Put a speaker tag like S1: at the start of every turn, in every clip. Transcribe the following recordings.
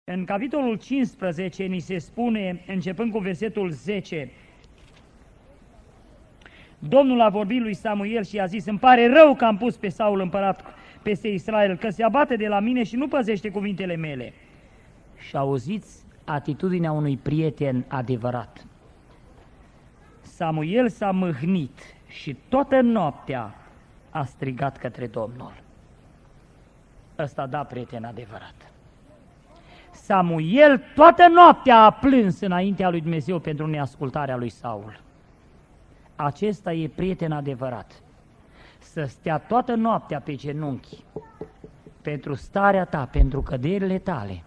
S1: În capitolul 15 ni se spune, începând cu versetul 10, Domnul a vorbit lui Samuel și a zis: îmi pare rău că am pus pe Saul împărat peste Israel, că se abate de la mine și nu păzește cuvintele mele. Și auziți atitudinea unui prieten adevărat. Samuel s-a mâhnit și toată noaptea a strigat către Domnul. Ăsta da, prieten adevărat. Samuel toată noaptea a plâns înaintea lui Dumnezeu pentru neascultarea lui Saul. Acesta e prieten adevărat. Să stea toată noaptea pe genunchi pentru starea ta, pentru căderile tale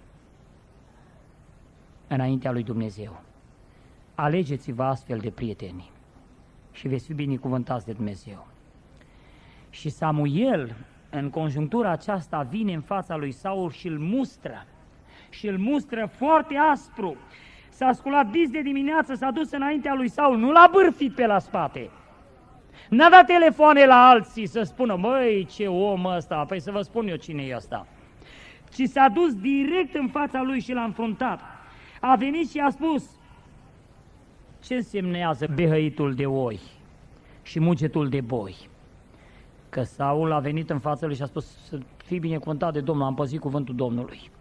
S1: înaintea lui Dumnezeu. Alegeți-vă astfel de prieteni și veți fi binecuvântați de Dumnezeu. Și Samuel, în conjunctura aceasta, vine în fața lui Saul și îl mustră. Și îl mustră foarte aspru. S-a sculat dis de dimineață, s-a dus înaintea lui Saul, nu l-a bârfit pe la spate. N-a dat telefoane la alții să spună: măi, ce om ăsta, păi să vă spun eu cine e ăsta. Ci s-a dus direct în fața lui și l-a înfruntat. A venit și a spus: ce însemnează behăitul de oi și mugetul de boi? Că Saul a venit în fața lui și a spus: să fii binecuvântat de Domnul, am păzit cuvântul Domnului.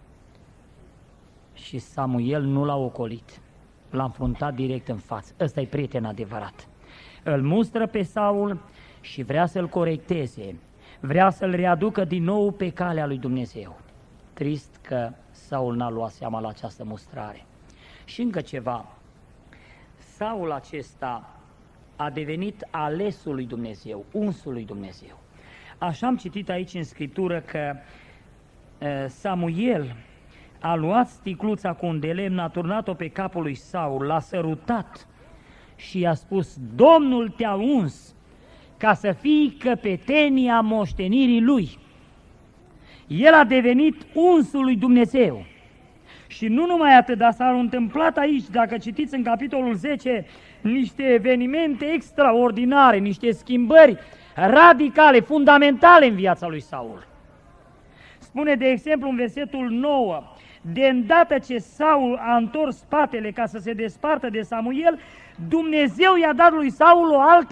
S1: Și Samuel nu l-a ocolit, l-a înfruntat direct în față. Ăsta e prieten adevărat. Îl mustră pe Saul și vrea să-l corecteze, vrea să-l readucă din nou pe calea lui Dumnezeu. Trist că Saul n-a luat seama la această mustrare. Și încă ceva, Saul acesta a devenit alesul lui Dumnezeu, unsul lui Dumnezeu. Așa am citit aici în Scriptură că Samuel a luat sticluța cu un de lemn, a turnat-o pe capul lui Saul, l-a sărutat și i-a spus: Domnul te-a uns ca să fii căpetenia moștenirii lui. El a devenit unsul lui Dumnezeu. Și nu numai atât, dar s-au întâmplat aici, dacă citiți în capitolul 10, niște evenimente extraordinare, niște schimbări radicale, fundamentale în viața lui Saul. Spune, de exemplu, în versetul 9, de îndată ce Saul a întors spatele ca să se despartă de Samuel, Dumnezeu i-a dat lui Saul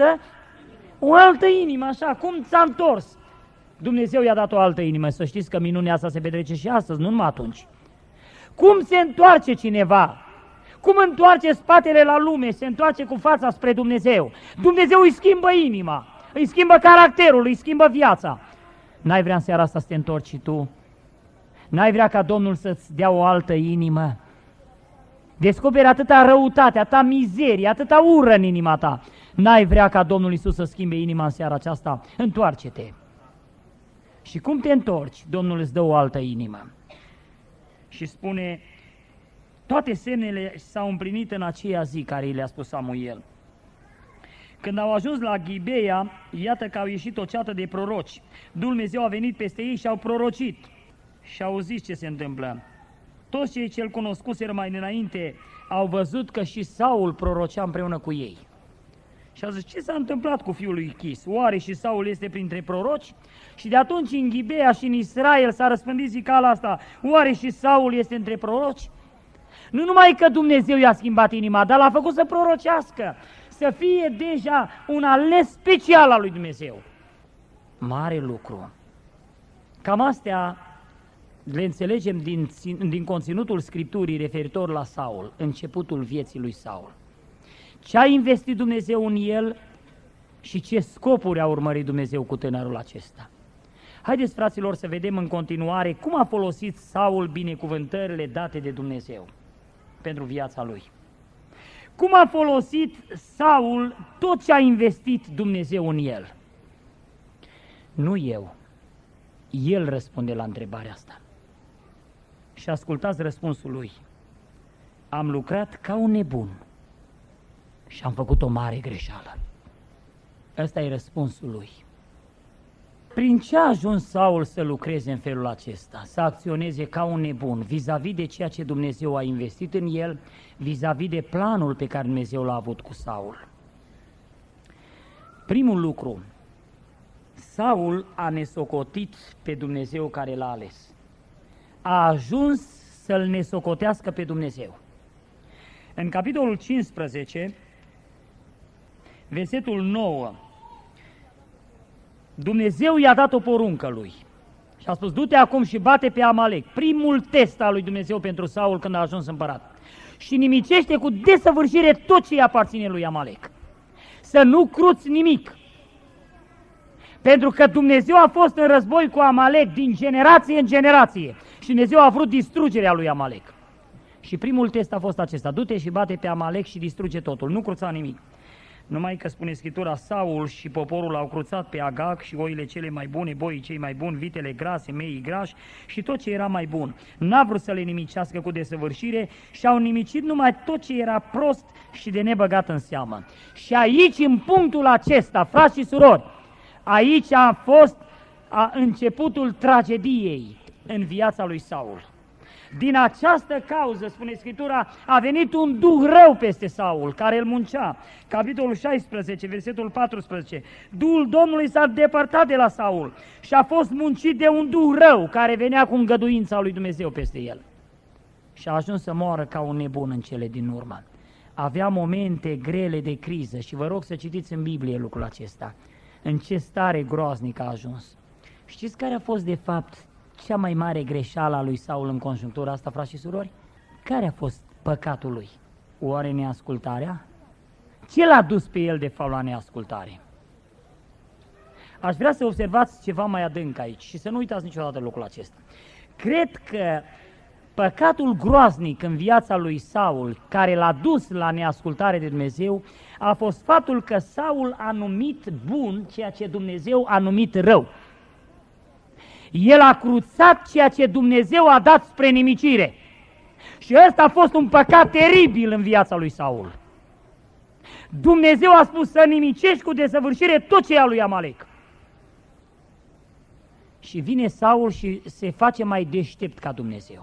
S1: o altă inimă, așa, cum s-a întors. Dumnezeu i-a dat o altă inimă, să știți că minunea asta se petrece și astăzi, nu numai atunci. Cum se întoarce cineva? Cum întoarce spatele la lume, se întoarce cu fața spre Dumnezeu? Dumnezeu îi schimbă inima, îi schimbă caracterul, îi schimbă viața. N-ai vrea în seara asta să te întorci și tu? N-ai vrea ca Domnul să-ți dea o altă inimă? Descoperi atâta răutate, atâta mizerie, atâta ură în inima ta. N-ai vrea ca Domnul Iisus să schimbe inima în seara aceasta? Întoarce-te! Și cum te întorci? Domnul îți dă o altă inimă. Și spune, toate semnele s-au împlinit în aceea zi care i le-a spus Samuel. Când au ajuns la Ghibeia, iată că au ieșit o ceată de proroci. Dumnezeu a venit peste ei și au prorocit. Și au zis ce se întâmplă. Toți cei ce-l cunoscuseră mai înainte au văzut că și Saul prorocea împreună cu ei. Și au zis, ce s-a întâmplat cu fiul lui Chis? Oare și Saul este printre proroci? Și de atunci în Ghibeia și în Israel s-a răspândit zicala asta, oare și Saul este între proroci? Nu numai că Dumnezeu i-a schimbat inima, dar l-a făcut să prorocească, să fie deja un ales special al lui Dumnezeu. Mare lucru. Cam astea le înțelegem din conținutul Scripturii referitor la Saul, începutul vieții lui Saul. Ce a investit Dumnezeu în el și ce scopuri a urmărit Dumnezeu cu tânărul acesta. Haideți, fraților, să vedem în continuare cum a folosit Saul binecuvântările date de Dumnezeu pentru viața lui. Cum a folosit Saul tot ce a investit Dumnezeu în el? Nu eu. El răspunde la întrebarea asta. Și ascultați răspunsul lui. Am lucrat ca un nebun și am făcut o mare greșeală. Ăsta e răspunsul lui. Prin ce a ajuns Saul să lucreze în felul acesta? Să acționeze ca un nebun vis-a-vis de ceea ce Dumnezeu a investit în el, vis-a-vis de planul pe care Dumnezeu l-a avut cu Saul. Primul lucru, Saul a nesocotit pe Dumnezeu care l-a ales. A ajuns să-L nesocotească pe Dumnezeu. În capitolul 15, versetul 9, Dumnezeu i-a dat o poruncă lui și a spus: du-te acum și bate pe Amalek, primul test al lui Dumnezeu pentru Saul când a ajuns împărat, și nimicește cu desăvârșire tot ce îi aparține lui Amalek. Să nu cruți nimic, pentru că Dumnezeu a fost în război cu Amalek din generație în generație și Dumnezeu a vrut distrugerea lui Amalek. Și primul test a fost acesta: du-te și bate pe Amalek și distruge totul, nu cruța nimic. Numai că spune Scriptura, Saul și poporul au cruțat pe Agag și oile cele mai bune, boii cei mai buni, vitele grase, meii grași și tot ce era mai bun. N-a vrut să le nimicească cu desăvârșire și au nimicit numai tot ce era prost și de nebăgat în seamă. Și aici, în punctul acesta, frați și surori, aici a fost începutul tragediei în viața lui Saul. Din această cauză, spune Scriptura, a venit un duh rău peste Saul, care îl muncea. Capitolul 16, versetul 14. Duhul Domnului s-a depărtat de la Saul și a fost muncit de un duh rău, care venea cu îngăduința lui Dumnezeu peste el. Și a ajuns să moară ca un nebun în cele din urmă. Avea momente grele de criză și vă rog să citiți în Biblie lucrul acesta. În ce stare groaznică a ajuns. Știți care a fost de fapt cea mai mare greșeală a lui Saul în conjunctura asta, frați și surori? Care a fost păcatul lui? Oare neascultarea? Ce l-a dus pe el de fapt la neascultare? Aș vrea să observați ceva mai adânc aici și să nu uitați niciodată lucrul acesta. Cred că păcatul groaznic în viața lui Saul, care l-a dus la neascultare de Dumnezeu, a fost faptul că Saul a numit bun ceea ce Dumnezeu a numit rău. El a cruțat ceea ce Dumnezeu a dat spre nimicire. Și ăsta a fost un păcat teribil în viața lui Saul. Dumnezeu a spus să nimicești cu desăvârșire tot ce e al lui Amalek. Și vine Saul și se face mai deștept ca Dumnezeu.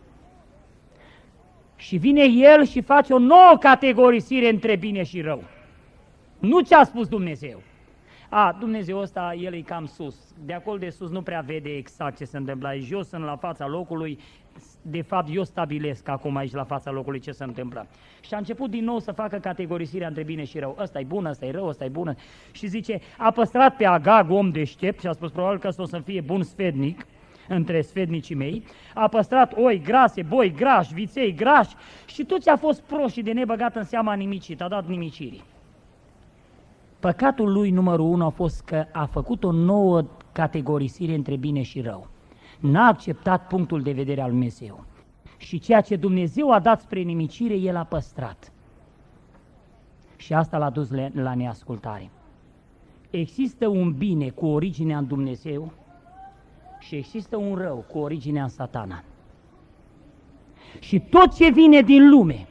S1: Și vine el și face o nouă categorisire între bine și rău. Nu ce a spus Dumnezeu. Dumnezeu ăsta, el e cam sus. De acolo de sus nu prea vede exact ce se întâmplă aici. Eu sunt la fața locului, de fapt eu stabilesc acum aici la fața locului ce se întâmplă. Și a început din nou să facă categorisirea între bine și rău. Ăsta e bun, ăsta e rău, ăsta e bun. Și zice, a păstrat pe Agag, om deștept, și a spus probabil că ăsta o să fie bun sfetnic între sfetnicii mei. A păstrat oi grase, boi grași, viței grași și tot ce a fost prost și de nebăgat în seama nimicit, a dat nimicirii. Păcatul lui numărul 1 a fost că a făcut o nouă categorisire între bine și rău. N-a acceptat punctul de vedere al Dumnezeu. Și ceea ce Dumnezeu a dat spre nimicire, el a păstrat. Și asta l-a dus la neascultare. Există un bine cu originea în Dumnezeu și există un rău cu originea în Satana. Și tot ce vine din lume,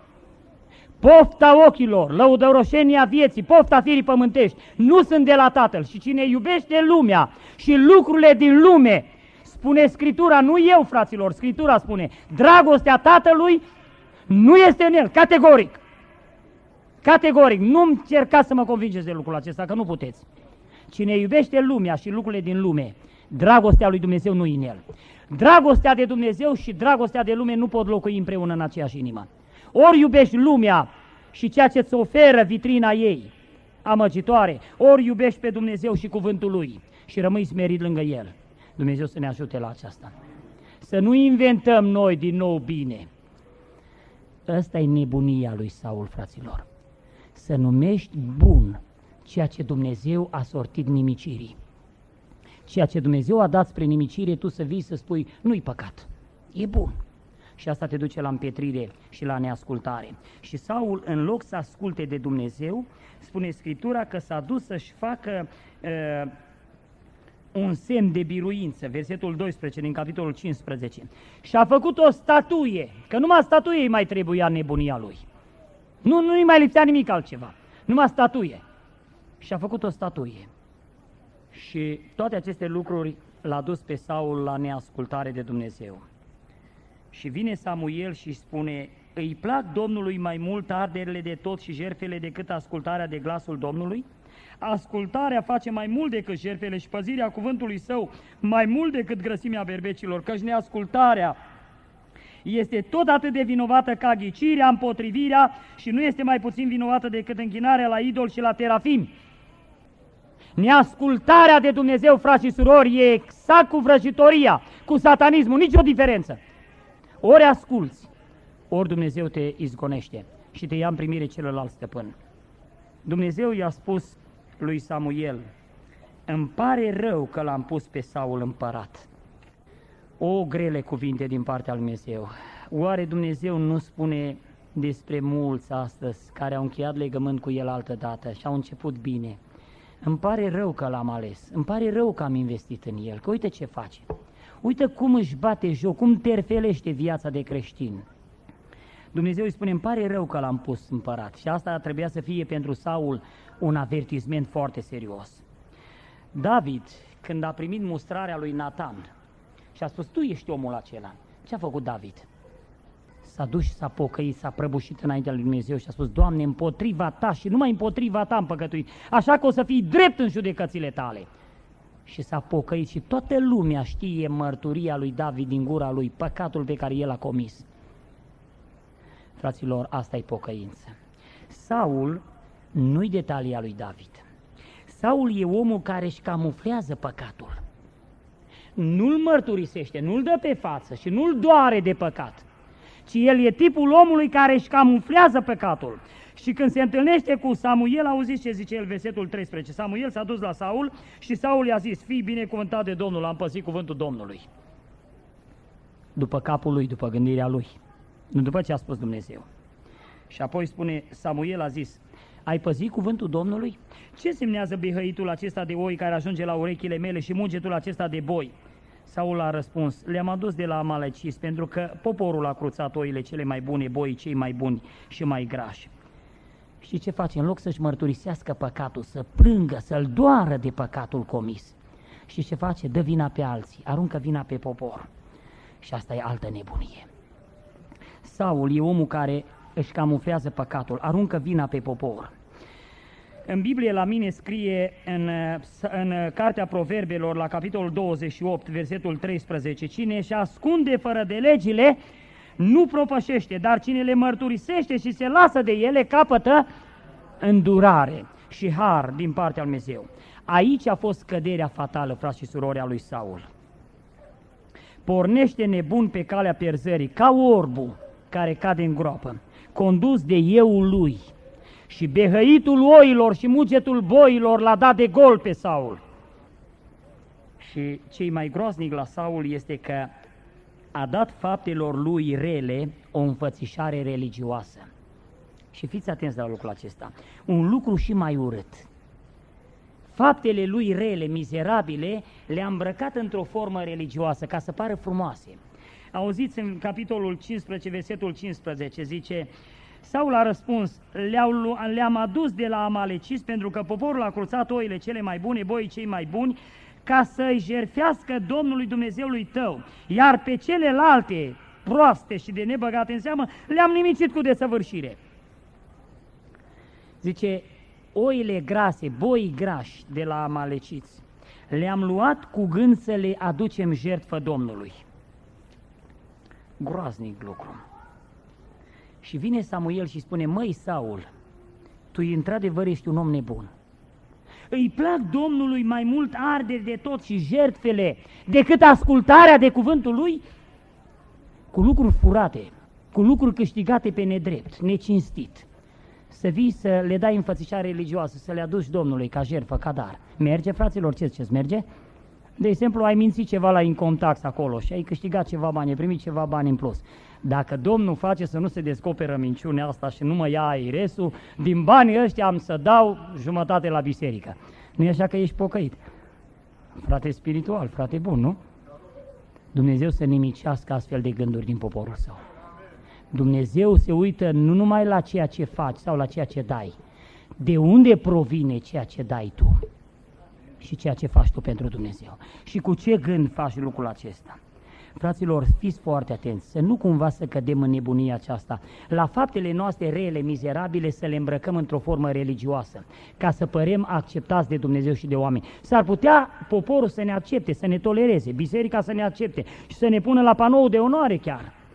S1: pofta ochilor, lăudăroșenia vieții, pofta firii pământești, nu sunt de la Tatăl. Și cine iubește lumea și lucrurile din lume, spune Scriptura, nu eu, fraților, Scriptura spune, dragostea Tatălui nu este în el, categoric. Categoric, nu încercați să mă convingeți de lucrul acesta, că nu puteți. Cine iubește lumea și lucrurile din lume, dragostea lui Dumnezeu nu e în el. Dragostea de Dumnezeu și dragostea de lume nu pot locui împreună în aceeași inimă. Ori iubești lumea și ceea ce îți oferă vitrina ei, amăgitoare, ori iubești pe Dumnezeu și cuvântul Lui și rămâi smerit lângă El. Dumnezeu să ne ajute la aceasta. Să nu inventăm noi din nou bine. Ăsta e nebunia lui Saul, fraților. Să numești bun ceea ce Dumnezeu a sortit nimicirii. Ceea ce Dumnezeu a dat spre nimicire, tu să vii să spui, nu-i păcat, e bun. Și asta te duce la împietrire și la neascultare. Și Saul, în loc să asculte de Dumnezeu, spune Scriptura că s-a dus să-și facă un semn de biruință, versetul 12 din capitolul 15. Și a făcut o statuie, că numai statuie îi mai trebuia nebunia lui. Nu-i mai lipsea nimic altceva, numai statuie. Și a făcut o statuie. Și toate aceste lucruri l-a dus pe Saul la neascultare de Dumnezeu. Și vine Samuel și spune, îi plac Domnului mai mult arderile de tot și jertfele decât ascultarea de glasul Domnului? Ascultarea face mai mult decât jertfele și păzirea cuvântului său mai mult decât grăsimea berbecilor, căci neascultarea este tot atât de vinovată ca ghicirea, împotrivirea și nu este mai puțin vinovată decât închinarea la idol și la terafim. Neascultarea de Dumnezeu, frați și surori, e exact cu vrăjitoria, cu satanismul, nicio diferență. Ori asculți, ori Dumnezeu te izgonește și te ia în primire celălalt stăpân. Dumnezeu i-a spus lui Samuel: îmi pare rău că l-am pus pe Saul împărat. O, grele cuvinte din partea lui Dumnezeu. Oare Dumnezeu nu spune despre mulți astăzi care au încheiat legământ cu el altădată și au început bine? Îmi pare rău că l-am ales, îmi pare rău că am investit în el, că uite ce face. Uite cum își bate joc, cum terfelește viața de creștin. Dumnezeu îi spune: îmi pare rău că l-am pus împărat. Și asta trebuia să fie pentru Saul un avertisment foarte serios. David, când a primit mustrarea lui Natan și a spus: tu ești omul acela, ce a făcut David? S-a dus și s-a pocăit, s-a prăbușit înaintea lui Dumnezeu și a spus: Doamne, împotriva ta și numai împotriva ta am păcătuit, așa că o să fii drept în judecățile tale. Și s-a pocăit și toată lumea știe mărturia lui David din gura lui, păcatul pe care el a comis. Fraților, asta e pocăință. Saul nu-i detalia lui David. Saul e omul care își camuflează păcatul. Nu-l mărturisește, nu-l dă pe față și nu-l doare de păcat, ci el e tipul omului care își camuflează păcatul. Și când se întâlnește cu Samuel, auziți ce zice el, versetul 13. Samuel s-a dus la Saul și Saul i-a zis: fii binecuvântat de Domnul, am păzit cuvântul Domnului. După capul lui, după gândirea lui, nu după ce a spus Dumnezeu. Și apoi spune, Samuel a zis: ai păzit cuvântul Domnului? Ce semnează bihăitul acesta de oi care ajunge la urechile mele și mugetul acesta de boi? Saul a răspuns: le-am adus de la amaleciți, pentru că poporul a cruțat oile cele mai bune, boii cei mai buni și mai grași. Și ce face? În loc să-și mărturisească păcatul, să plângă, să-l doară de păcatul comis, și ce face? Dă vina pe alții, aruncă vina pe popor. Și asta e altă nebunie. Saul e omul care își camuflează păcatul, aruncă vina pe popor. În Biblie la mine scrie în Cartea Proverbelor, la capitolul 28, versetul 13: cine își ascunde fără de legile nu propășește, dar cine le mărturisește și se lasă de ele capătă îndurare și har din partea lui Dumnezeu. Aici a fost căderea fatală, frați și surori, a lui Saul. Pornește nebun pe calea pierzării, ca orbul care cade în groapă, condus de euul lui, și behăitul oilor și mugetul boilor l-a dat de gol pe Saul. Și cei mai groaznic la Saul este că a dat faptelor lui rele o înfățișare religioasă. Și fiți atenți la lucrul acesta. Un lucru și mai urât. Faptele lui rele, mizerabile, le-a îmbrăcat într-o formă religioasă, ca să pară frumoase. Auziți în capitolul 15, versetul 15, zice: Saul a răspuns: le-am adus de la amaleciți, pentru că poporul a cruțat oile cele mai bune, boii cei mai buni, ca să-i jertfească Domnului Dumnezeului tău, iar pe celelalte proaste și de nebăgate în seamă le-am nimicit cu desăvârșire. Zice: oile grase, boii grași de la amaleciți, le-am luat cu gând să le aducem jertfă Domnului. Groaznic lucru. Și vine Samuel și spune: măi Saul, tu într-adevăr ești un om nebun. Îi plac Domnului mai mult arderi de tot și jertfele decât ascultarea de cuvântul lui? Cu lucruri furate, cu lucruri câștigate pe nedrept, necinstit, să vii să le dai înfățișare religioasă, să le aduci Domnului ca jertfă, ca dar. Merge, fraților? Ce ziceți, merge? De exemplu, ai mințit ceva la income tax acolo și ai câștigat ceva bani, ai primit ceva bani în plus. Dacă Domnul face să nu se descoperă minciunea asta și nu mă ia airesul, din banii ăștia am să dau jumătate la biserică. Nu e așa că ești pocăit? Frate spiritual, frate bun, nu? Dumnezeu să nimicească astfel de gânduri din poporul său. Dumnezeu se uită nu numai la ceea ce faci sau la ceea ce dai. De unde provine ceea ce dai tu și ceea ce faci tu pentru Dumnezeu? Și cu ce gând faci lucrul acesta? Fraților, fiți foarte atenți, să nu cumva să cădem în nebunia aceasta, la faptele noastre rele, mizerabile, să le îmbrăcăm într-o formă religioasă, ca să părem acceptați de Dumnezeu și de oameni. S-ar putea poporul să ne accepte, să ne tolereze, biserica să ne accepte și să ne pună la panou de onoare chiar.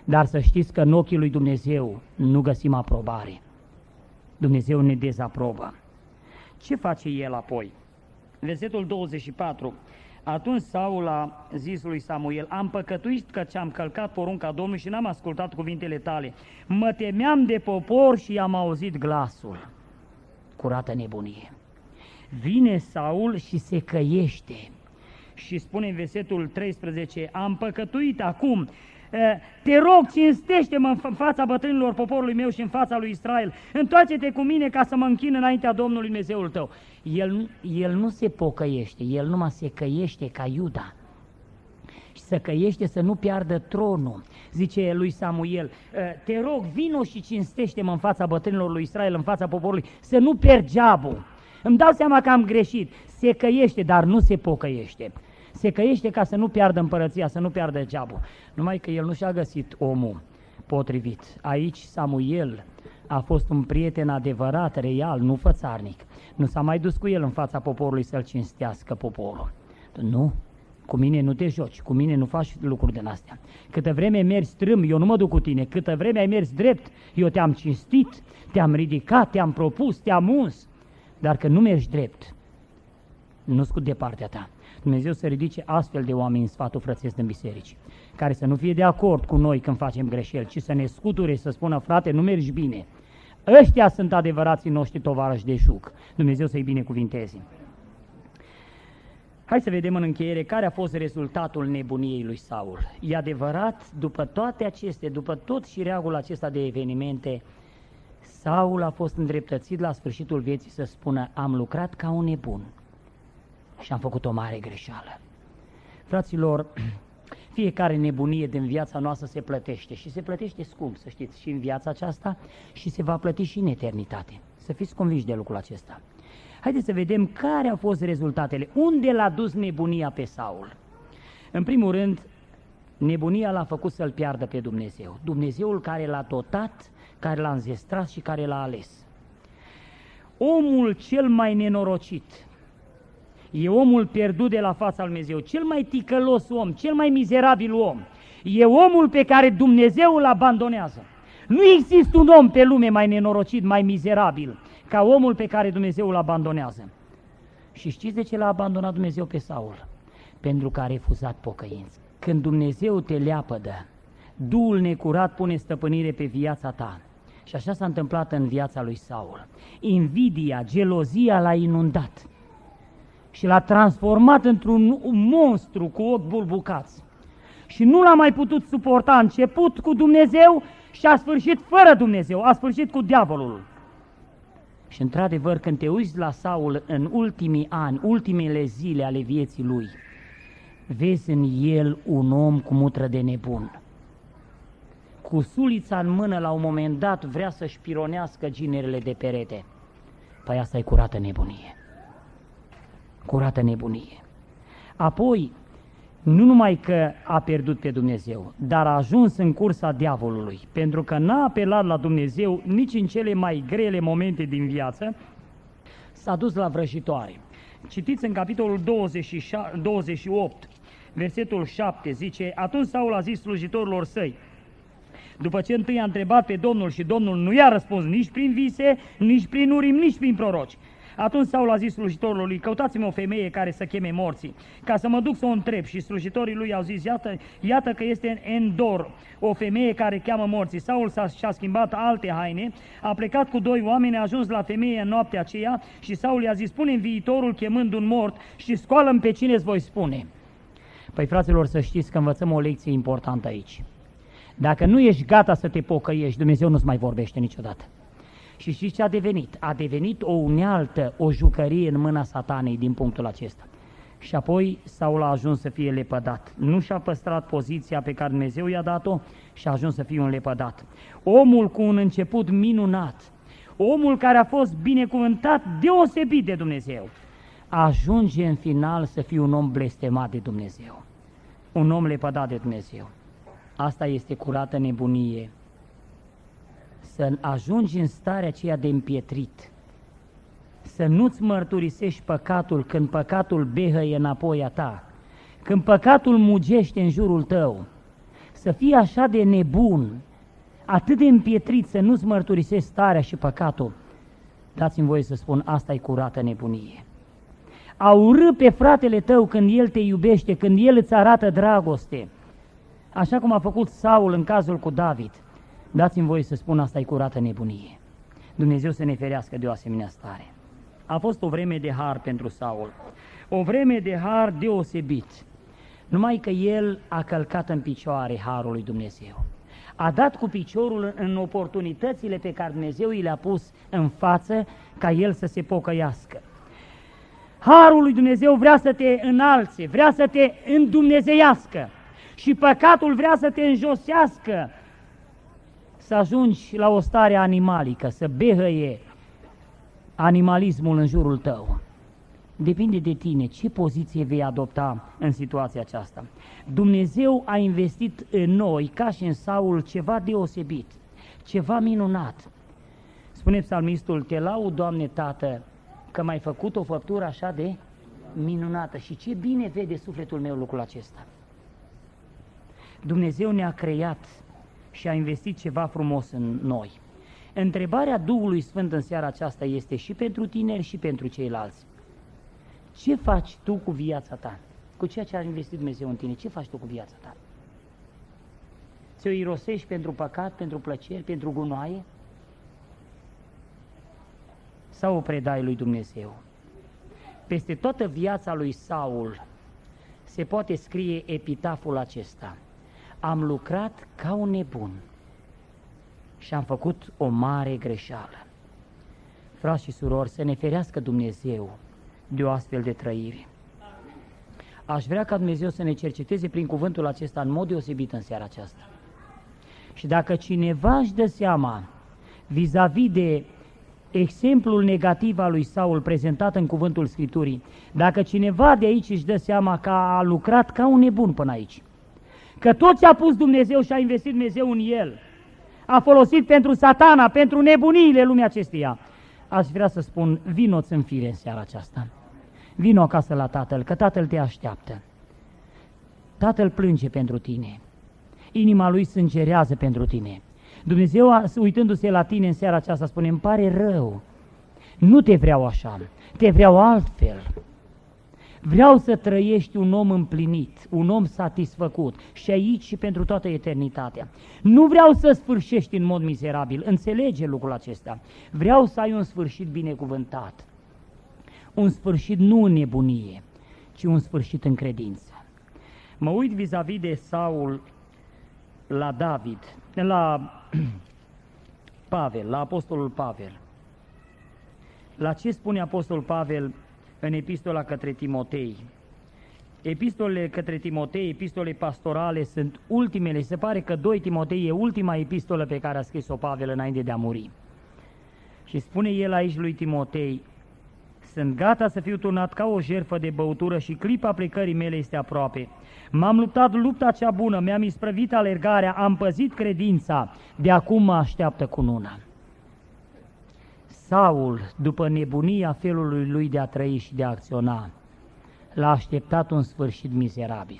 S1: Dar să știți că în ochii lui Dumnezeu nu găsim aprobare. Dumnezeu ne dezaprobă. Ce face el apoi? Versetul 24. Atunci Saul a zis lui Samuel: am păcătuit căci am călcat porunca Domnului și n-am ascultat cuvintele tale. Mă temeam de popor și am auzit glasul. Curată nebunie. Vine Saul și se căiește și spune în versetul 13: am păcătuit acum, te rog, cinstește-mă în fața bătrânilor poporului meu și în fața lui Israel, întoarce-te cu mine ca să mă închin înaintea Domnului Dumnezeul tău. El nu se pocăiește, el numai se căiește ca Iuda. Și se căiește să nu piardă tronul. Zice lui Samuel: te rog, vino și cinstește-mă în fața bătrânilor lui Israel, în fața poporului, să nu pierd geabul. Îmi dau seama că am greșit. Se căiește, dar nu se pocăiește. Se căiește ca să nu piardă împărăția, să nu piardă geabul. Numai că el nu și-a găsit omul potrivit. Aici Samuel a fost un prieten adevărat, real, nu fățarnic. Nu s-a mai dus cu el în fața poporului să-l cinstească poporul. Nu, cu mine nu te joci, cu mine nu faci lucruri din astea. Câtă vreme mergi strâm, eu nu mă duc cu tine. Câtă vreme ai mers drept, eu te-am cinstit, te-am ridicat, te-am propus, te-am uns. Dar că nu mergi drept, nu scut de partea ta. Dumnezeu să ridice astfel de oameni în sfatul frățesc din biserici, care să nu fie de acord cu noi când facem greșeli, ci să ne scuture, să spună: frate, nu mergi bine. Ăștia sunt adevărații noștri tovarăși de șuc. Dumnezeu să-i binecuvinteze. Hai să vedem în încheiere care a fost rezultatul nebuniei lui Saul. E adevărat, după toate acestea, după tot șireagul acesta de evenimente, Saul a fost îndreptățit la sfârșitul vieții să spună: am lucrat ca un nebun și am făcut o mare greșeală. Fraților, fiecare nebunie din viața noastră se plătește și se plătește scump, să știți, și în viața aceasta și se va plăti și în eternitate. Să fiți convinși de lucrul acesta. Haideți să vedem care au fost rezultatele. Unde l-a dus nebunia pe Saul? În primul rând, nebunia l-a făcut să-L piardă pe Dumnezeu. Dumnezeul care l-a dotat, care l-a înzestrat și care l-a ales. Omul cel mai nenorocit e omul pierdut de la fața lui Dumnezeu, cel mai ticălos om, cel mai mizerabil om. E omul pe care Dumnezeu îl abandonează. Nu există un om pe lume mai nenorocit, mai mizerabil ca omul pe care Dumnezeu îl abandonează. Și știți de ce l-a abandonat Dumnezeu pe Saul? Pentru că a refuzat pocăință. Când Dumnezeu te leapădă, Duhul necurat pune stăpânire pe viața ta. Și așa s-a întâmplat în viața lui Saul. Invidia, gelozia l-a inundat și l-a transformat într-un monstru cu ochi bulbucați. Și nu l-a mai putut suporta. A început cu Dumnezeu și a sfârșit fără Dumnezeu, a sfârșit cu diavolul. Și într-adevăr, când te uiți la Saul în ultimii ani, ultimele zile ale vieții lui, vezi în el un om cu mutră de nebun. Cu sulița în mână, la un moment dat, vrea să-și pironească ginerele de perete. Păi asta e curată nebunie. Curată nebunie. Apoi, nu numai că a pierdut pe Dumnezeu, dar a ajuns în cursa diavolului, pentru că n-a apelat la Dumnezeu nici în cele mai grele momente din viață, s-a dus la vrăjitoare. Citiți în capitolul 28, versetul 7, zice: atunci Saul a zis slujitorilor săi, după ce întâi a întrebat pe Domnul și Domnul nu i-a răspuns nici prin vise, nici prin urim, nici prin proroci. Atunci Saul a zis slujitorilor lui: căutați-mi o femeie care să cheme morții, ca să mă duc să o întreb. Și slujitorii lui au zis: iată că este în Endor o femeie care cheamă morții. Saul și-a schimbat alte haine, a plecat cu 2 oameni, a ajuns la femeie în noaptea aceea și Saul i-a zis: spune-mi viitorul chemând un mort și scoală-mi pe cine îți voi spune. Păi, fraților, să știți că învățăm o lecție importantă aici. Dacă nu ești gata să te pocăiești, Dumnezeu nu-ți mai vorbește niciodată. Și știți ce a devenit? A devenit o unealtă, o jucărie în mâna Satanei din punctul acesta. Și apoi Saul a ajuns să fie lepădat. Nu și-a păstrat poziția pe care Dumnezeu i-a dat-o și a ajuns să fie un lepădat. Omul cu un început minunat, omul care a fost binecuvântat deosebit de Dumnezeu, ajunge în final să fie un om blestemat de Dumnezeu. Un om lepădat de Dumnezeu. Asta este curată nebunie. Să ajungi în starea aceea de împietrit, să nu-ți mărturisești păcatul când păcatul behăie înapoi a ta, când păcatul mugește în jurul tău, să fii așa de nebun, atât de împietrit să nu-ți mărturisești starea și păcatul, dați-mi voie să spun, asta e curată nebunie. A urâ pe fratele tău când el te iubește, când el îți arată dragoste, așa cum a făcut Saul în cazul cu David, dați-mi voie să spun, asta e curată nebunie. Dumnezeu să ne ferească de o asemenea stare. A fost o vreme de har pentru Saul, o vreme de har deosebit, numai că el a călcat în picioare harul lui Dumnezeu. A dat cu piciorul în oportunitățile pe care Dumnezeu i le-a pus în față ca el să se pocăiască. Harul lui Dumnezeu vrea să te înalțe, vrea să te îndumnezeiască și păcatul vrea să te înjosească, să ajungi la o stare animalică, să behăie animalismul în jurul tău. Depinde de tine ce poziție vei adopta în situația aceasta. Dumnezeu a investit în noi, ca și în Saul, ceva deosebit, ceva minunat. Spune psalmistul, te laud, Doamne Tată, că m-ai făcut o făptură așa de minunată. Și ce bine vede sufletul meu lucrul acesta. Dumnezeu ne-a creat și a investit ceva frumos în noi. Întrebarea Duhului Sfânt în seara aceasta este și pentru tineri și pentru ceilalți. Ce faci tu cu viața ta? Cu ceea ce a investit Dumnezeu în tine, ce faci tu cu viața ta? Ți-o irosești pentru păcat, pentru plăceri, pentru gunoaie? Sau o predai lui Dumnezeu? Peste toată viața lui Saul se poate scrie epitaful acesta: am lucrat ca un nebun și am făcut o mare greșeală. Frați și surori, să ne ferească Dumnezeu de o astfel de trăire. Aș vrea ca Dumnezeu să ne cerceteze prin cuvântul acesta în mod deosebit în seara aceasta. Și dacă cineva își dă seama vis-a-vis de exemplul negativ al lui Saul prezentat în cuvântul Scripturii, dacă cineva de aici își dă seama că a lucrat ca un nebun până aici, că tot ce a pus Dumnezeu și a investit Dumnezeu în el a folosit pentru satana, pentru nebuniile lumii acesteia, aș vrea să spun, vino-ți în fire în seara aceasta. Vino acasă la Tatăl, că Tatăl te așteaptă. Tatăl plânge pentru tine. Inima lui sângerează pentru tine. Dumnezeu, uitându-se la tine în seara aceasta, spune, îmi pare rău. Nu te vreau așa, te vreau altfel. Vreau să trăiești un om împlinit, un om satisfăcut și aici și pentru toată eternitatea. Nu vreau să sfârșești în mod mizerabil, înțelege lucrul acesta. Vreau să ai un sfârșit binecuvântat. Un sfârșit nu în nebunie, ci un sfârșit în credință. Mă uit vis-a-vis de Saul la David, la Pavel, la apostolul Pavel. La ce spune apostolul Pavel în epistola către Timotei? Epistolele către Timotei, epistole pastorale, sunt ultimele. Se pare că 2 Timotei e ultima epistolă pe care a scris-o Pavel înainte de a muri. Și spune el aici lui Timotei: sunt gata să fiu turnat ca o jertfă de băutură și clipa plecării mele este aproape. M-am luptat lupta cea bună, mi-am isprăvit alergarea, am păzit credința, de acum mă așteaptă cununa. Saul, după nebunia felului lui de a trăi și de a acționa, l-a așteptat un sfârșit mizerabil.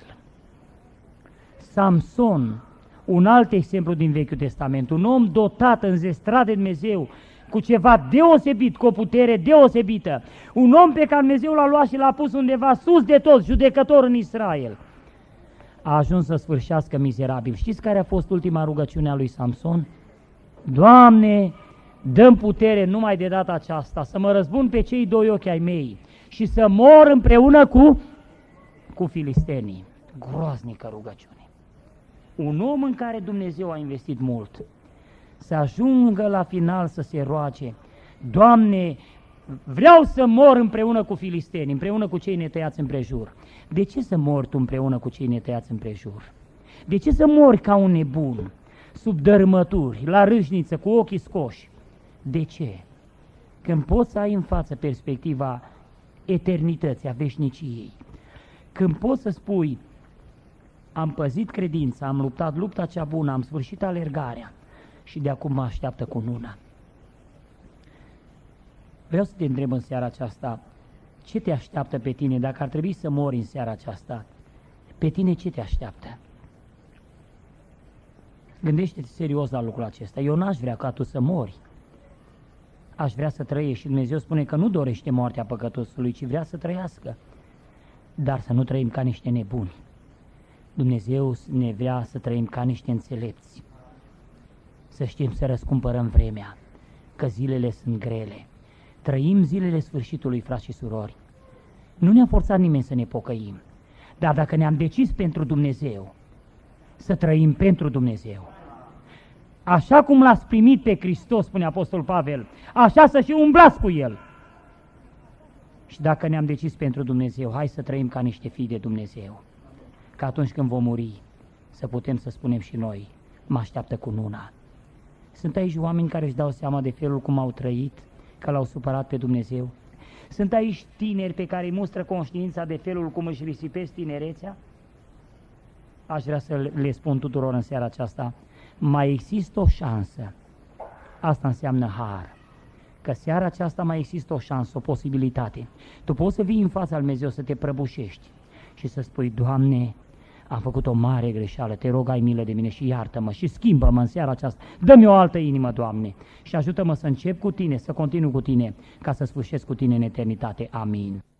S1: Samson, un alt exemplu din Vechiul Testament, un om dotat, înzestrat de Dumnezeu, cu ceva deosebit, cu o putere deosebită, un om pe care Dumnezeu l-a luat și l-a pus undeva sus de tot, judecător în Israel, a ajuns să sfârșească mizerabil. Știți care a fost ultima rugăciune a lui Samson? Doamne, dă-mi putere numai de data aceasta să mă răzbun pe cei 2 ochi ai mei și să mor împreună cu filistenii. Groaznică rugăciune. Un om în care Dumnezeu a investit mult, să ajungă la final să se roage: Doamne, vreau să mor împreună cu filistenii, împreună cu cei netăiați împrejur. De ce să mori tu împreună cu cei netăiați împrejur? De ce să mori ca un nebun, sub dărâmături, la râșniță, cu ochii scoși? De ce? Când poți să ai în față perspectiva eternității, a veșniciei, când poți să spui: am păzit credința, am luptat lupta cea bună, am sfârșit alergarea și de acum mă așteaptă cununa. Vreau să te întreb în seara aceasta, ce te așteaptă pe tine? Dacă ar trebui să mori în seara aceasta, pe tine ce te așteaptă? Gândește-te serios la lucrul acesta. Eu n-aș vrea ca tu să mori. Aș vrea să trăiești și Dumnezeu spune că nu dorește moartea păcătosului, ci vrea să trăiască. Dar să nu trăim ca niște nebuni. Dumnezeu ne vrea să trăim ca niște înțelepți. Să știm să răscumpărăm vremea, că zilele sunt grele. Trăim zilele sfârșitului, frați și surori. Nu ne-a forțat nimeni să ne pocăim, dar dacă ne-am decis pentru Dumnezeu, să trăim pentru Dumnezeu. Așa cum l-ați primit pe Hristos, spune Apostol Pavel, așa să și umblați cu El. Și dacă ne-am decis pentru Dumnezeu, hai să trăim ca niște fii de Dumnezeu. Că atunci când vom muri, să putem să spunem și noi, mă așteaptă cununa. Sunt aici oameni care își dau seama de felul cum au trăit, că l-au supărat pe Dumnezeu. Sunt aici tineri pe care îi mustră conștiința de felul cum își risipesc tinerețea. Aș vrea să le spun tuturor în seara aceasta, mai există o șansă. Asta înseamnă har. Că seara aceasta mai există o șansă, o posibilitate. Tu poți să vii în fața lui Dumnezeu să te prăbușești și să spui, Doamne, am făcut o mare greșeală, te rog, ai milă de mine și iartă-mă și schimbă-mă în seara aceasta. Dă-mi o altă inimă, Doamne, și ajută-mă să încep cu Tine, să continui cu Tine, ca să sfârșesc cu Tine în eternitate. Amin.